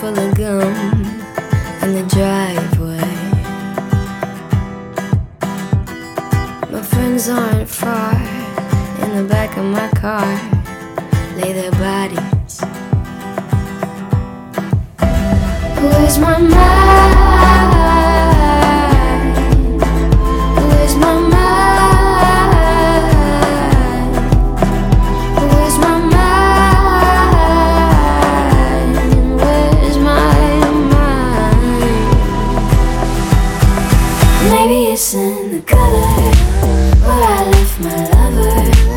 full of gum in the driveway. My friends aren't far. In the back of my car lay their bodies. Where's my mind? Where's my mind? Where's my mind? Where's my mind? Maybe it's in the gutter where I left my lover.